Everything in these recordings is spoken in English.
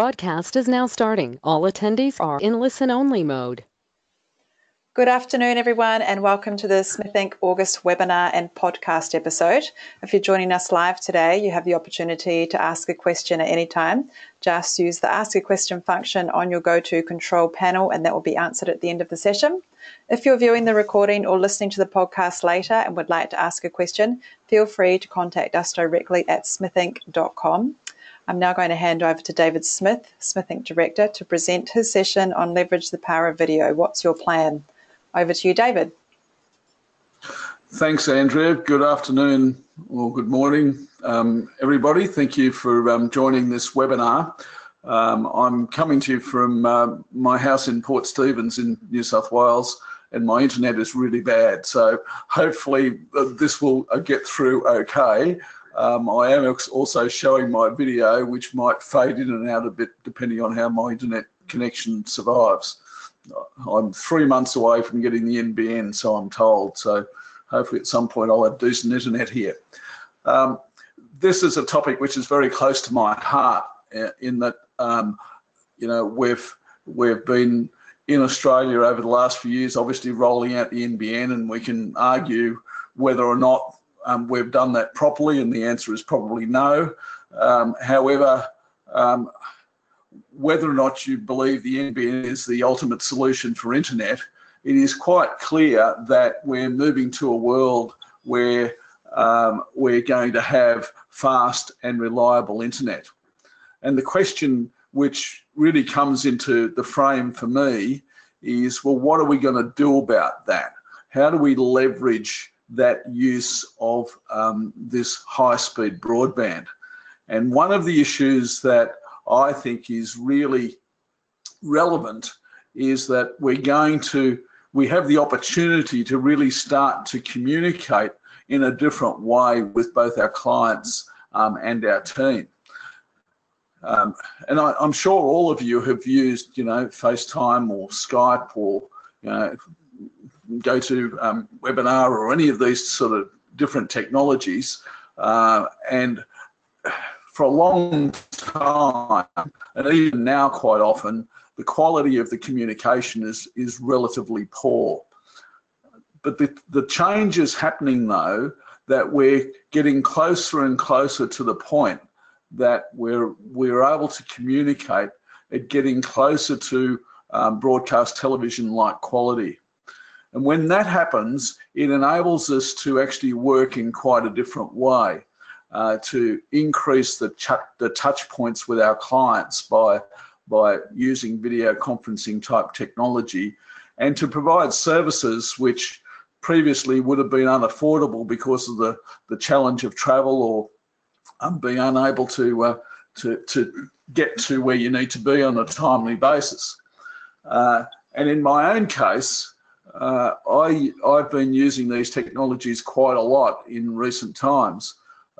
broadcast is now starting. All attendees are in listen-only mode. Good afternoon, everyone, and welcome to the Smith Inc. August webinar and podcast episode. If you're joining us live today, you have the opportunity to ask a question at any time. Just use the Ask a Question function on your GoTo control panel, and that will be answered at the end of the session. If you're viewing the recording or listening to the podcast later and would like to ask a question, feel free to contact us directly at smithinc.com. I'm now going to hand over to David Smith, Smith Inc. Director, to present his session on Leverage the Power of Video. What's your plan? Over to you, David. Thanks, Andrea. Good afternoon or good morning, everybody. Thank you for joining this webinar. I'm coming to you from my house in Port Stephens in New South Wales, and my internet is really bad. So hopefully this will get through okay. I am also showing my video, which might fade in and out a bit depending on how my internet connection survives. I'm 3 months away from getting the NBN, so I'm told. So hopefully at some point I'll have decent internet here. This is a topic which is very close to my heart in that, we've been in Australia over the last few years, obviously rolling out the NBN, and we can argue whether or not we've done that properly, and the answer is probably no. However, whether or not you believe the NBN is the ultimate solution for internet, it is quite clear that we're moving to a world where we're going to have fast and reliable internet. And the question which really comes into the frame for me is, well, what are we going to do about that? How do we leverage that use of this high-speed broadband? And one of the issues that I think is really relevant is that we have the opportunity to really start to communicate in a different way with both our clients and our team. And I'm sure all of you have used, FaceTime or Skype or, GoToWebinar or any of these sort of different technologies. And for a long time, and even now quite often, the quality of the communication is relatively poor. But the change is happening, though, that we're getting closer and closer to the point that we're able to communicate at getting closer to broadcast television-like quality. And when that happens, it enables us to actually work in quite a different way. To increase the touch points with our clients by using video conferencing type technology, and to provide services which previously would have been unaffordable because of the challenge of travel or being unable to get to where you need to be on a timely basis. And in my own case, I've been using these technologies quite a lot in recent times.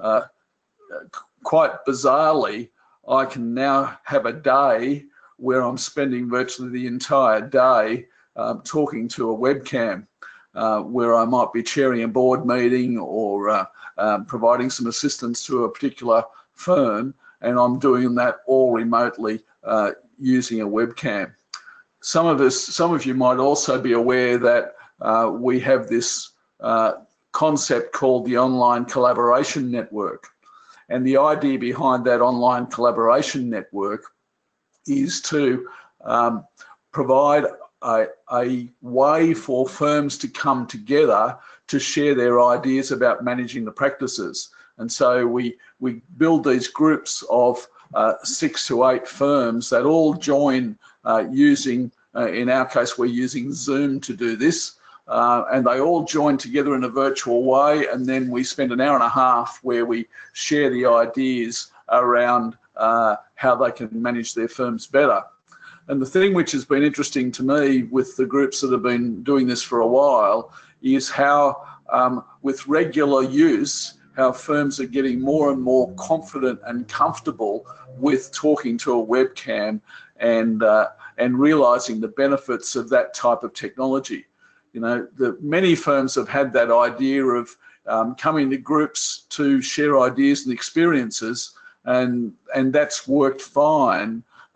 Quite bizarrely, I can now have a day where I'm spending virtually the entire day talking to a webcam, where I might be chairing a board meeting or providing some assistance to a particular firm, and I'm doing that all remotely using a webcam. Some of you might also be aware that we have this concept called the Online Collaboration Network. And the idea behind that Online Collaboration Network is to provide a way for firms to come together to share their ideas about managing the practices. And so we build these groups of 6 to 8 firms that all join using, in our case, we're using Zoom to do this. And they all join together in a virtual way, and then we spend an hour and a half where we share the ideas around how they can manage their firms better. And the thing which has been interesting to me with the groups that have been doing this for a while is how, with regular use, how firms are getting more and more confident and comfortable with talking to a webcam and realizing the benefits of that type of technology. Many firms have had that idea of coming to groups to share ideas and experiences, and that's worked fine.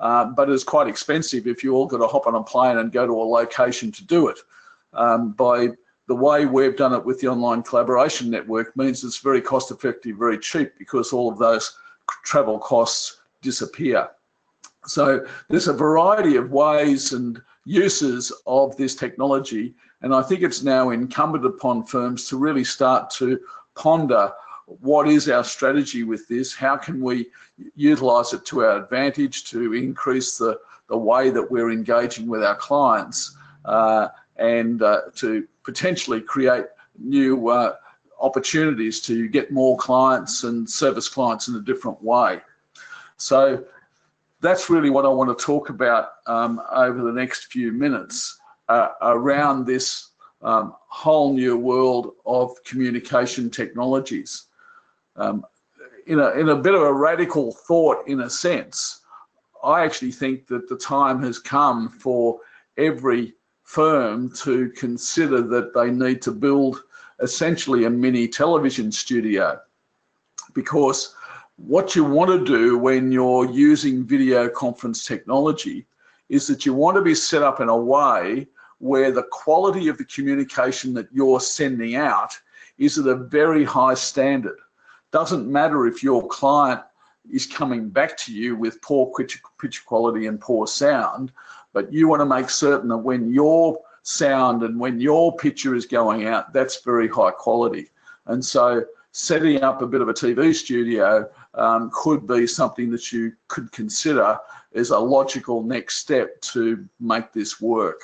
but it's quite expensive if you all got to hop on a plane and go to a location to do it. By the way we've done it with the online collaboration network means it's very cost effective, very cheap, because all of those travel costs disappear. So there's a variety of ways and uses of this technology, and I think it's now incumbent upon firms to really start to ponder what is our strategy with this, how can we utilise it to our advantage to increase the way that we're engaging with our clients, and to potentially create new opportunities to get more clients and service clients in a different way. So that's really what I want to talk about over the next few minutes around this whole new world of communication technologies. In a bit of a radical thought, in a sense, I actually think that the time has come for every firm to consider that they need to build essentially a mini television studio, because what you want to do when you're using video conference technology is that you want to be set up in a way where the quality of the communication that you're sending out is at a very high standard. Doesn't matter if your client is coming back to you with poor picture quality and poor sound, but you want to make certain that when your sound and when your picture is going out, that's very high quality. And so setting up a bit of a TV studio could be something that you could consider as a logical next step to make this work.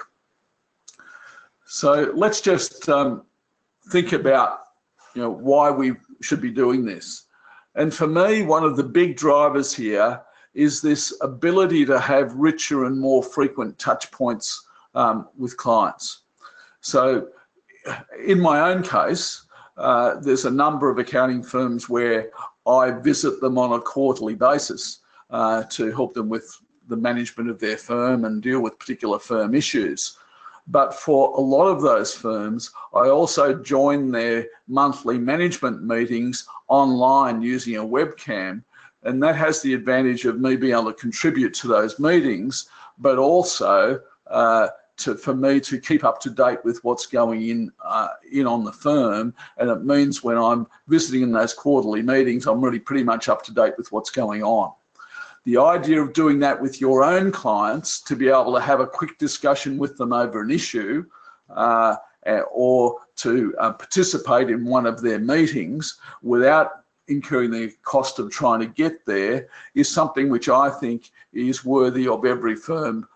So let's just think about, why we should be doing this. And for me, one of the big drivers here is this ability to have richer and more frequent touch points with clients. So in my own case, there's a number of accounting firms where I visit them on a quarterly basis to help them with the management of their firm and deal with particular firm issues. But for a lot of those firms, I also join their monthly management meetings online using a webcam. And that has the advantage of me being able to contribute to those meetings, but also for me to keep up to date with what's going in on the firm. And it means when I'm visiting in those quarterly meetings, I'm really pretty much up to date with what's going on. The idea of doing that with your own clients, to be able to have a quick discussion with them over an issue, or to participate in one of their meetings without incurring the cost of trying to get there, is something which I think is worthy of every firm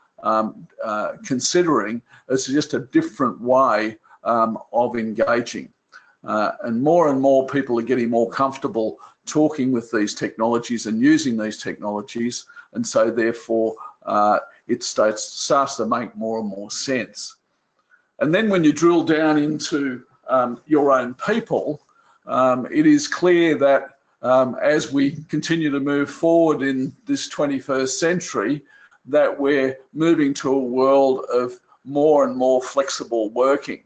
considering as just a different way of engaging. And more people are getting more comfortable talking with these technologies and using these technologies, and so therefore it starts to make more and more sense. And then when you drill down into your own people, it is clear that as we continue to move forward in this 21st century, that we're moving to a world of more and more flexible working.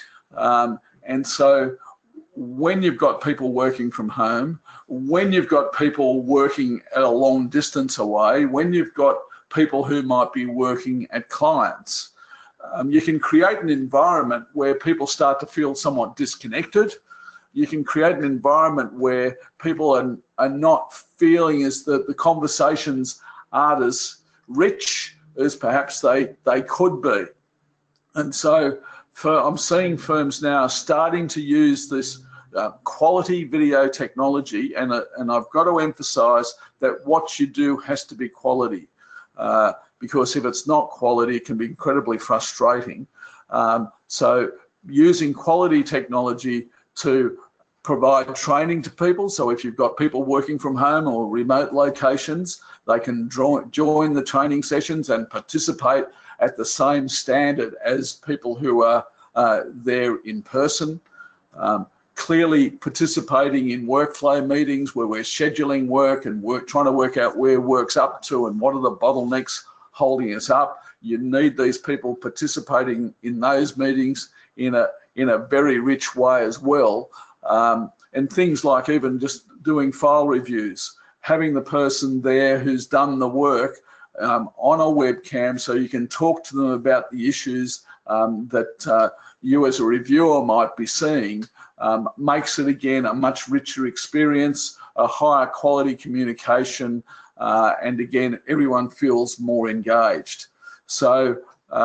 And so when you've got people working from home, when you've got people working at a long distance away, when you've got people who might be working at clients, you can create an environment where people start to feel somewhat disconnected. You can create an environment where people are not feeling as that the conversations aren't as rich as perhaps they could be. And so I'm seeing firms now starting to use this quality video technology, and I've got to emphasize that what you do has to be quality, because if it's not quality, it can be incredibly frustrating. So using quality technology to provide training to people, so if you've got people working from home or remote locations, they can join the training sessions and participate at the same standard as people who are there in person. Clearly participating in workflow meetings where we're scheduling work and trying to work out where work's up to and what are the bottlenecks holding us up. You need these people participating in those meetings in a very rich way as well. And things like even just doing file reviews, having the person there who's done the work on a webcam, so you can talk to them about the issues that you as a reviewer might be seeing, makes it again a much richer experience, a higher quality communication, and again, everyone feels more engaged. So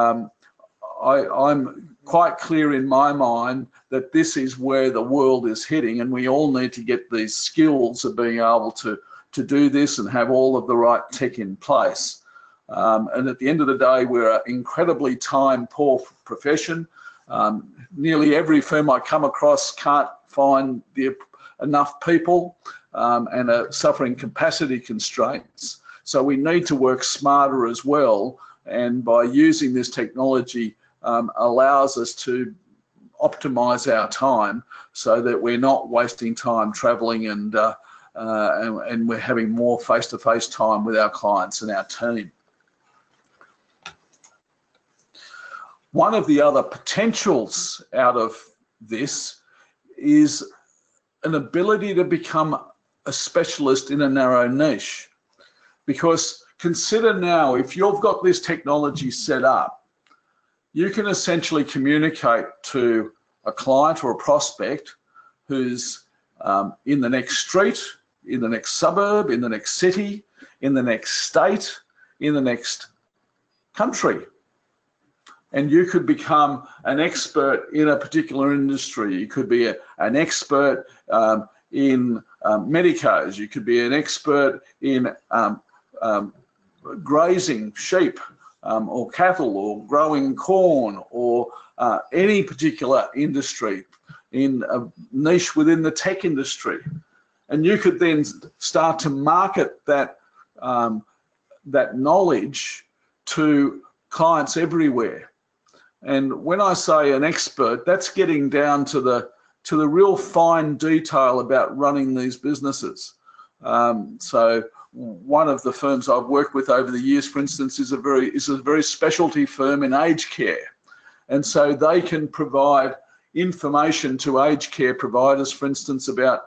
I'm quite clear in my mind that this is where the world is heading, and we all need to get these skills of being able to do this and have all of the right tech in place. And at the end of the day, we're an incredibly time-poor profession. Nearly every firm I come across can't find enough people and are suffering capacity constraints. So we need to work smarter as well, and by using this technology allows us to optimize our time so that we're not wasting time traveling and we're having more face-to-face time with our clients and our team. One of the other potentials out of this is an ability to become a specialist in a narrow niche. Because consider now, if you've got this technology set up, you can essentially communicate to a client or a prospect who's in the next street, in the next suburb, in the next city, in the next state, in the next country. And you could become an expert in a particular industry. You could be an expert in medicos. You could be an expert in grazing sheep or cattle, or growing corn, or any particular industry in a niche within the tech industry. And you could then start to market that knowledge to clients everywhere. And when I say an expert, that's getting down to the real fine detail about running these businesses. So one of the firms I've worked with over the years, for instance, is a very specialty firm in aged care. And so they can provide information to aged care providers, for instance, about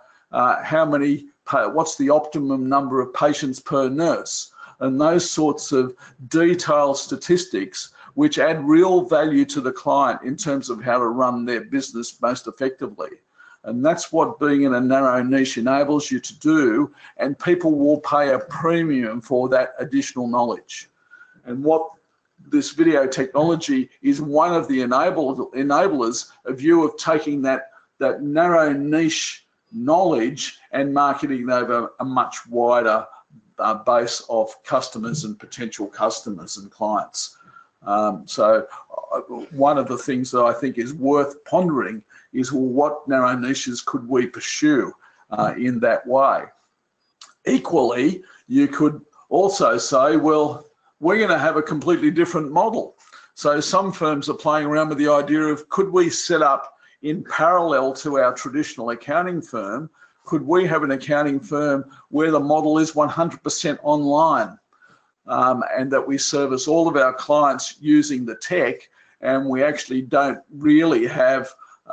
what's the optimum number of patients per nurse, and those sorts of detailed statistics which add real value to the client in terms of how to run their business most effectively. And that's what being in a narrow niche enables you to do, and people will pay a premium for that additional knowledge. And what this video technology is one of the enablers of you of taking that narrow niche knowledge and marketing over a much wider base of customers and potential customers and clients. So one of the things that I think is worth pondering is, well, what narrow niches could we pursue in that way? Equally, you could also say, well, we're going to have a completely different model. So some firms are playing around with the idea of, could we set up in parallel to our traditional accounting firm, could we have an accounting firm where the model is 100% online? And that we service all of our clients using the tech, and we actually don't really have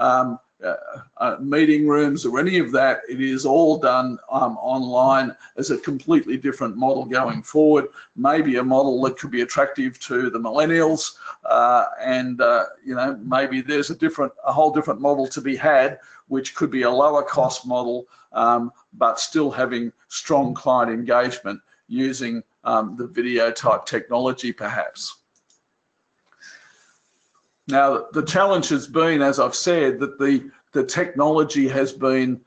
meeting rooms or any of that. It is all done online as a completely different model going forward. Maybe a model that could be attractive to the millennials, and you know, maybe there's a whole different model to be had, which could be a lower cost model, but still having strong client engagement using the video type technology perhaps. Now, the challenge has been, as I've said, that the technology has been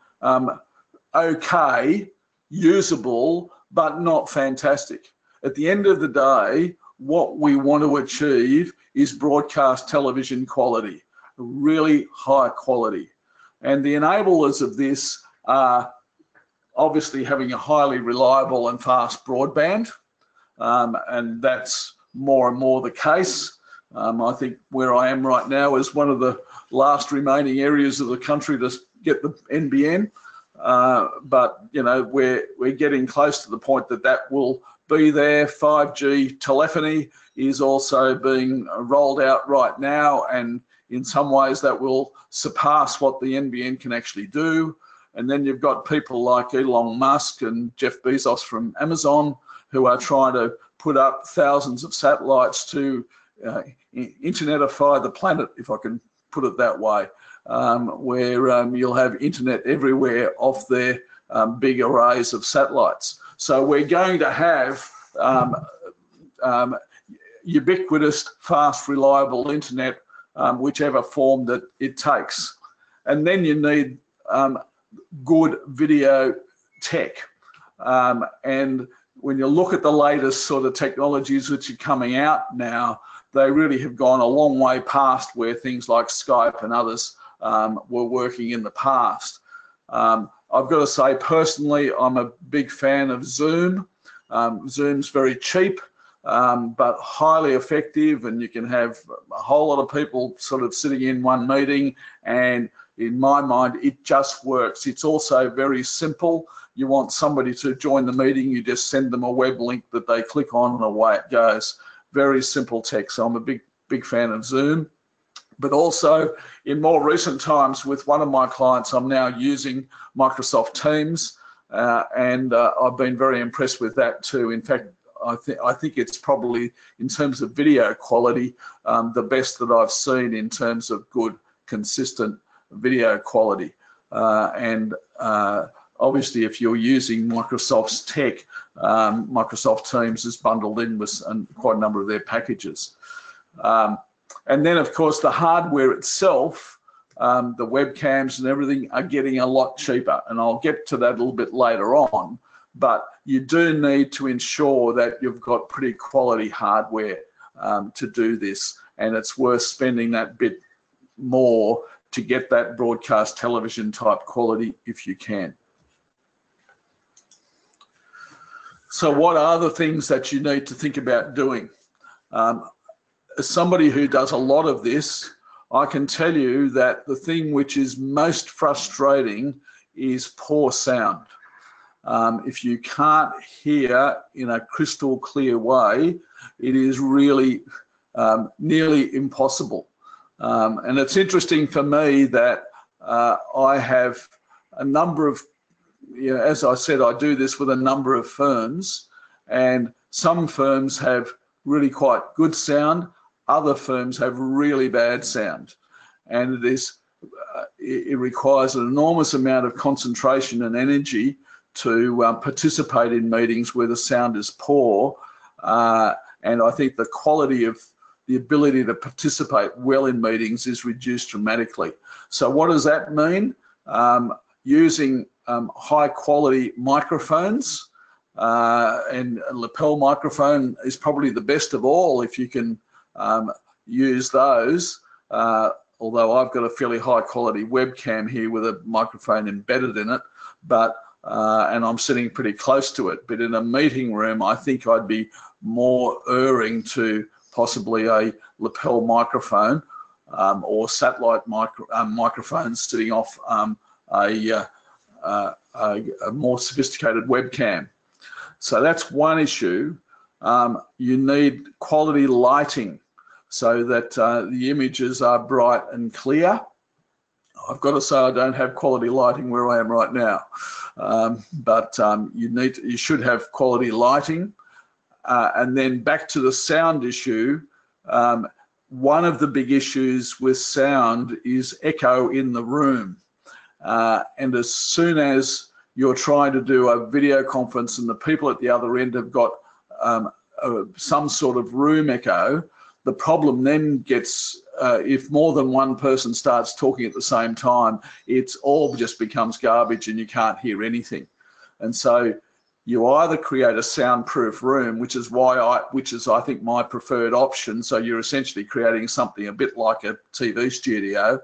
okay, usable, but not fantastic. At the end of the day, what we want to achieve is broadcast television quality, really high quality. And the enablers of this are obviously having a highly reliable and fast broadband, and that's more and more the case. I think where I am right now is one of the last remaining areas of the country to get the NBN, but you know, we're getting close to the point that will be there. 5G telephony is also being rolled out right now, and in some ways that will surpass what the NBN can actually do. And then you've got people like Elon Musk and Jeff Bezos from Amazon who are trying to put up thousands of satellites to internetify the planet, if I can put it that way, where you'll have internet everywhere off their big arrays of satellites. So we're going to have ubiquitous, fast, reliable internet, whichever form that it takes. And then you need good video tech. And when you look at the latest sort of technologies which are coming out now, they really have gone a long way past where things like Skype and others were working in the past. I've got to say, personally, I'm a big fan of Zoom. Zoom's very cheap, but highly effective, and you can have a whole lot of people sort of sitting in one meeting, and in my mind, it just works. It's also very simple. You want somebody to join the meeting, you just send them a web link that they click on and away it goes. Very simple tech, so I'm a big fan of Zoom. But also, in more recent times, with one of my clients, I'm now using Microsoft Teams, and I've been very impressed with that too. In fact, I think it's probably, in terms of video quality, the best that I've seen in terms of good, consistent video quality. Obviously, if you're using Microsoft's tech, Microsoft Teams is bundled in with quite a number of their packages. And then, of course, the hardware itself, the webcams and everything are getting a lot cheaper. And I'll get to that a little bit later on. But you do need to ensure that you've got pretty quality hardware to do this. And it's worth spending that bit more to get that broadcast television type quality if you can. So what are the things that you need to think about doing? As somebody who does a lot of this, I can tell you that the thing which is most frustrating is poor sound. If you can't hear in a crystal clear way, it is really nearly impossible. And it's interesting for me that I have a number of, as I said, I do this with a number of firms, and some firms have really quite good sound, other firms have really bad sound, and it requires an enormous amount of concentration and energy to participate in meetings where the sound is poor, and I think the quality of the ability to participate well in meetings is reduced dramatically. So what does that mean? Using high quality microphones, and a lapel microphone is probably the best of all if you can use those, although I've got a fairly high quality webcam here with a microphone embedded in it, but and I'm sitting pretty close to it. But in a meeting room, I think I'd be more erring to possibly a lapel microphone or satellite microphones sitting off a more sophisticated webcam. So that's one issue. You need quality lighting so that the images are bright and clear. I've got to say I don't have quality lighting where I am right now, but you should have quality lighting. And then back to the sound issue, one of the big issues with sound is echo in the room. And as soon as you're trying to do a video conference and the people at the other end have got some sort of room echo, the problem then gets, if more than one person starts talking at the same time, it's all just becomes garbage and you can't hear anything. And so you either create a soundproof room, which is I think my preferred option. So you're essentially creating something a bit like a TV studio,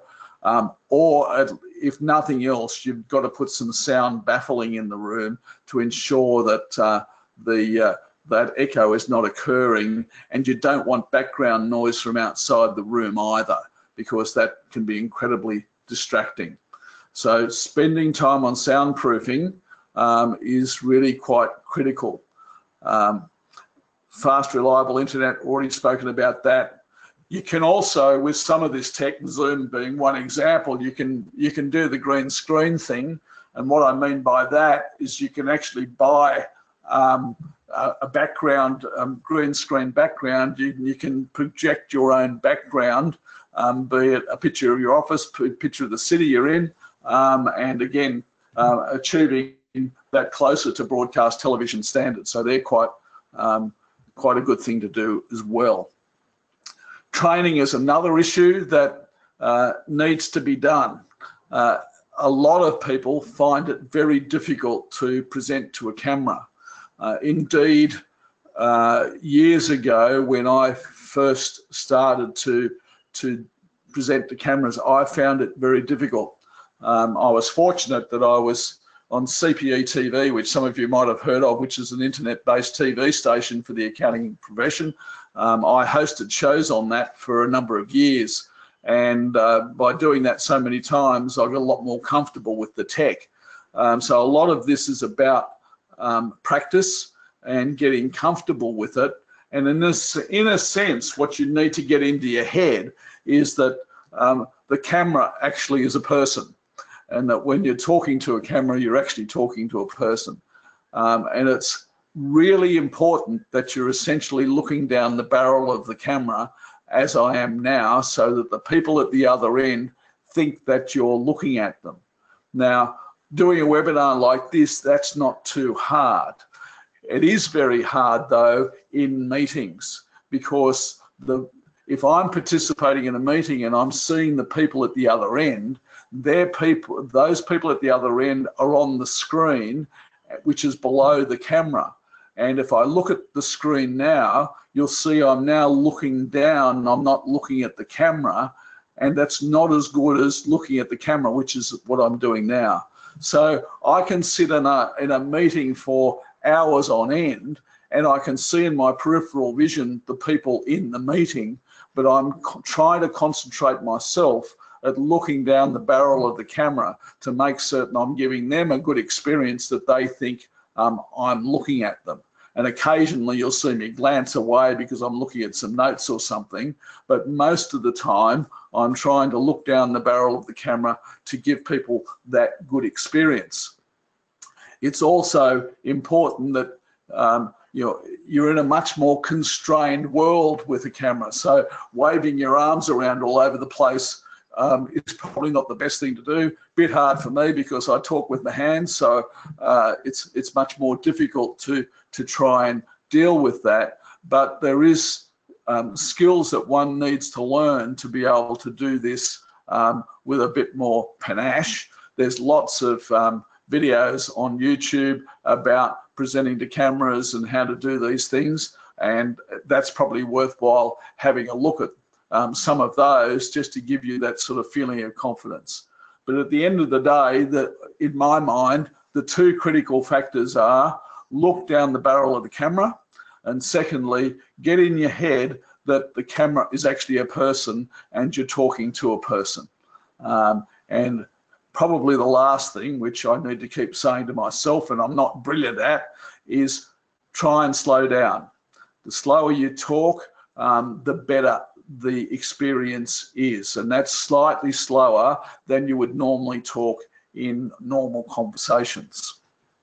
or if nothing else, you've got to put some sound baffling in the room to ensure that that echo is not occurring, and you don't want background noise from outside the room either, because that can be incredibly distracting. So spending time on soundproofing is really quite critical. Fast, reliable internet, already spoken about that. You can also, with some of this tech, Zoom being one example, you can do the green screen thing. And what I mean by that is you can actually buy a background, green screen background. You can project your own background, be it a picture of your office, a picture of the city you're in, and again, achieving that closer to broadcast television standards. So they're quite a good thing to do as well. Training is another issue that needs to be done. A lot of people find it very difficult to present to a camera. Indeed, years ago, when I first started to present to cameras, I found it very difficult. I was fortunate that I was on CPE TV, which some of you might have heard of, which is an internet-based TV station for the accounting profession. I hosted shows on that for a number of years. And by doing that so many times, I got a lot more comfortable with the tech. So a lot of this is about practice and getting comfortable with it. And in a sense, what you need to get into your head is that the camera actually is a person, and that when you're talking to a camera, you're actually talking to a person. And it's really important that you're essentially looking down the barrel of the camera, as I am now, so that the people at the other end think that you're looking at them. Now, doing a webinar like this, that's not too hard. It is very hard though in meetings, because if I'm participating in a meeting and I'm seeing the people at the other end, those people at the other end are on the screen, which is below the camera. And if I look at the screen now, you'll see I'm now looking down, I'm not looking at the camera, and that's not as good as looking at the camera, which is what I'm doing now. So I can sit in a meeting for hours on end, and I can see in my peripheral vision the people in the meeting, but I'm trying to concentrate myself at looking down the barrel of the camera to make certain I'm giving them a good experience, that they think I'm looking at them. And occasionally you'll see me glance away because I'm looking at some notes or something, but most of the time I'm trying to look down the barrel of the camera to give people that good experience. It's also important that you're in a much more constrained world with a camera, so waving your arms around all over the place is probably not the best thing to do. Bit hard for me because I talk with my hands, so it's much more difficult to try and deal with that. But there is skills that one needs to learn to be able to do this with a bit more panache. There's lots of videos on YouTube about presenting to cameras and how to do these things, and that's probably worthwhile having a look at some of those, just to give you that sort of feeling of confidence. But at the end of the day, in my mind, the two critical factors are look down the barrel of the camera, and secondly, get in your head that the camera is actually a person and you're talking to a person. And probably the last thing, which I need to keep saying to myself, and I'm not brilliant at, is try and slow down. The slower you talk, the better the experience is, and that's slightly slower than you would normally talk in normal conversations.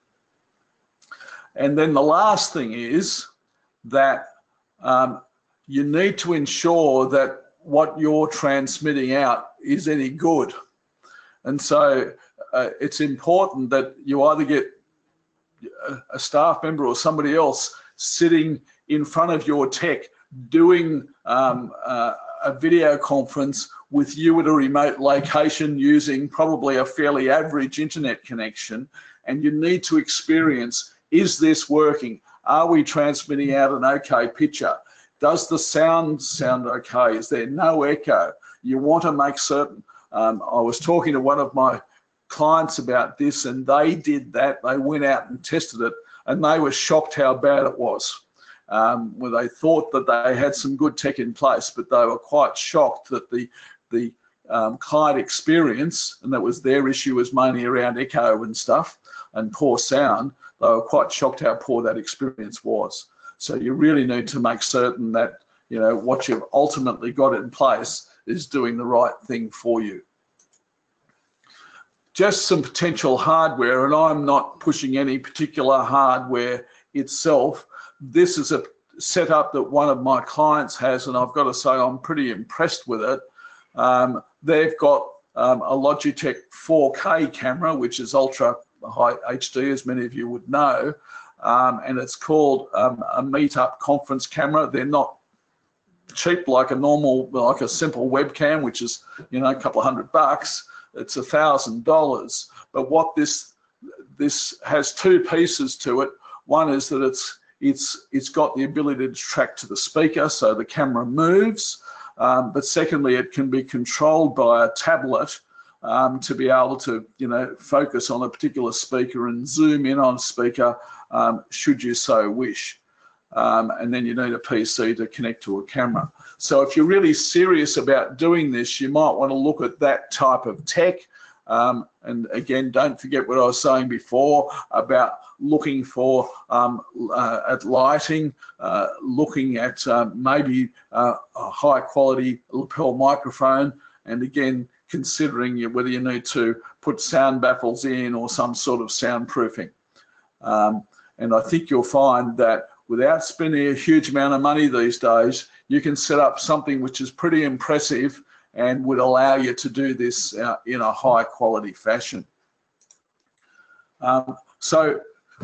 And then the last thing is that you need to ensure that what you're transmitting out is any good. And so it's important that you either get a staff member or somebody else sitting in front of your tech doing a video conference with you at a remote location using probably a fairly average internet connection, and you need to experience, is this working? Are we transmitting out an okay picture? Does the sound okay? Is there no echo? You want to make certain. I was talking to one of my clients about this, and they did that. They went out and tested it, and they were shocked how bad it was. Where they thought that they had some good tech in place, but they were quite shocked that the client experience, and that was their issue, was mainly around echo and stuff and poor sound. They were quite shocked how poor that experience was. So you really need to make certain that what you've ultimately got in place is doing the right thing for you. Just some potential hardware, and I'm not pushing any particular hardware itself, this is a setup that one of my clients has, and I've got to say I'm pretty impressed with it. They've got a Logitech 4K camera, which is ultra high HD, as many of you would know, and it's called a Meetup conference camera. They're not cheap like a simple webcam, which is, you know, a couple of $100. It's $1,000. But what this has two pieces to it. One is that it's got the ability to track to the speaker, so the camera moves. But secondly, it can be controlled by a tablet to be able to, you know, focus on a particular speaker and zoom in on speaker should you so wish. And then you need a PC to connect to a camera. So if you're really serious about doing this, you might want to look at that type of tech. And again, don't forget what I was saying before about looking for at lighting, looking at maybe a high quality lapel microphone, and again, considering whether you need to put sound baffles in or some sort of soundproofing. And I think you'll find that without spending a huge amount of money these days, you can set up something which is pretty impressive and would allow you to do this in a high quality fashion. So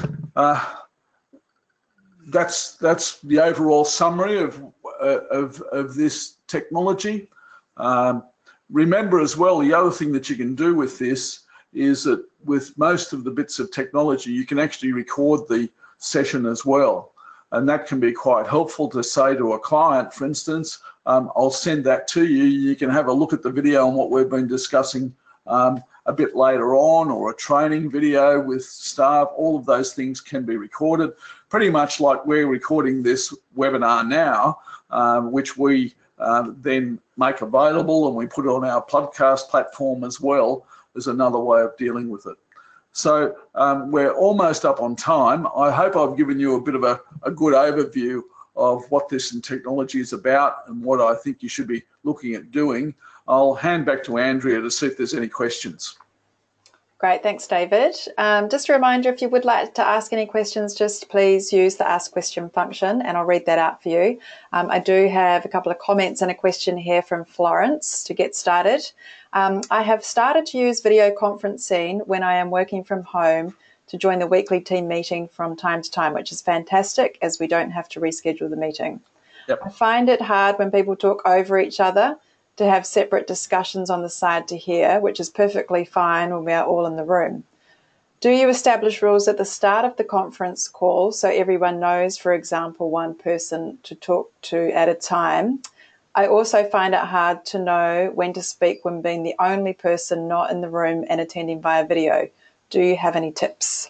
that's the overall summary of this technology. Remember as well, the other thing that you can do with this is that with most of the bits of technology, you can actually record the session as well. And that can be quite helpful to say to a client, for instance, I'll send that to you. You can have a look at the video on what we've been discussing a bit later on, or a training video with staff. All of those things can be recorded, pretty much like we're recording this webinar now, which we then make available, and we put it on our podcast platform as well as another way of dealing with it. So we're almost up on time. I hope I've given you a bit of a good overview of what this technology is about and what I think you should be looking at doing. I'll hand back to Andrea to see if there's any questions. Great, thanks, David. Just a reminder, if you would like to ask any questions, just please use the Ask Question function and I'll read that out for you. I do have a couple of comments and a question here from Florence to get started. I have started to use video conferencing when I am working from home to join the weekly team meeting from time to time, which is fantastic as we don't have to reschedule the meeting. Yep. I find it hard when people talk over each other to have separate discussions on the side to hear, which is perfectly fine when we are all in the room. Do you establish rules at the start of the conference call so everyone knows, for example, one person to talk to at a time? I also find it hard to know when to speak when being the only person not in the room and attending via video. Do you have any tips?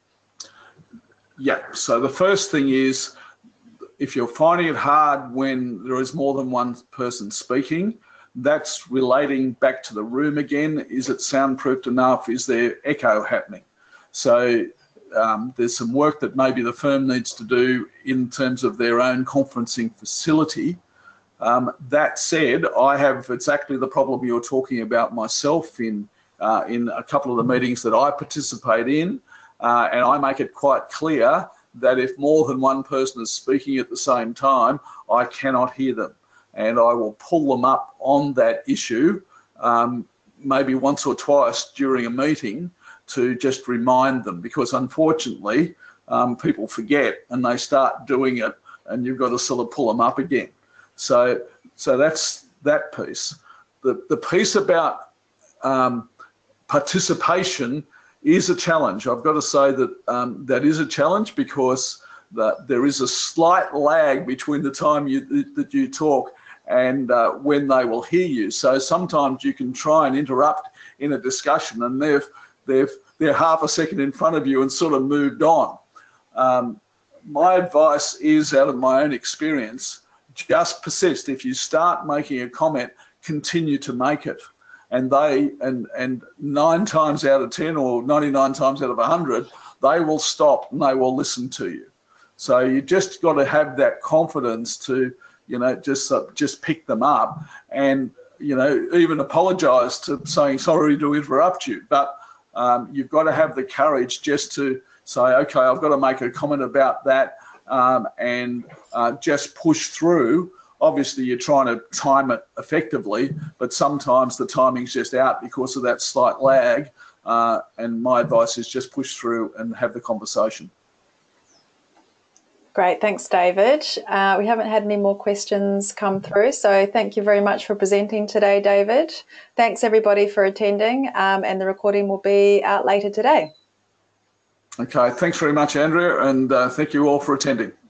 Yeah, so the first thing is, if you're finding it hard when there is more than one person speaking, that's relating back to the room again. Is it soundproofed enough? Is there echo happening? So there's some work that maybe the firm needs to do in terms of their own conferencing facility. That said, I have exactly the problem you're talking about myself in a couple of the meetings that I participate in, and I make it quite clear that if more than one person is speaking at the same time, I cannot hear them. And I will pull them up on that issue maybe once or twice during a meeting to just remind them, because unfortunately people forget and they start doing it and you've got to sort of pull them up again. So that's that piece. The piece about participation is a challenge. I've got to say that that is a challenge, because there is a slight lag between the time that you talk and when they will hear you. So sometimes you can try and interrupt in a discussion and they're half a second in front of you and sort of moved on. My advice is, out of my own experience, just persist. If you start making a comment, continue to make it. And 9 times out of 10 or 99 times out of 100, they will stop and they will listen to you. So you just got to have that confidence to, just pick them up and, even apologize to saying, sorry to interrupt you. But you've got to have the courage just to say, okay, I've got to make a comment about that. and just push through. Obviously, you're trying to time it effectively, but sometimes the timing's just out because of that slight lag. And my advice is just push through and have the conversation. Great, thanks, David. We haven't had any more questions come through, so thank you very much for presenting today, David. Thanks, everybody, for attending, and the recording will be out later today. Okay, thanks very much, Andrea, and thank you all for attending.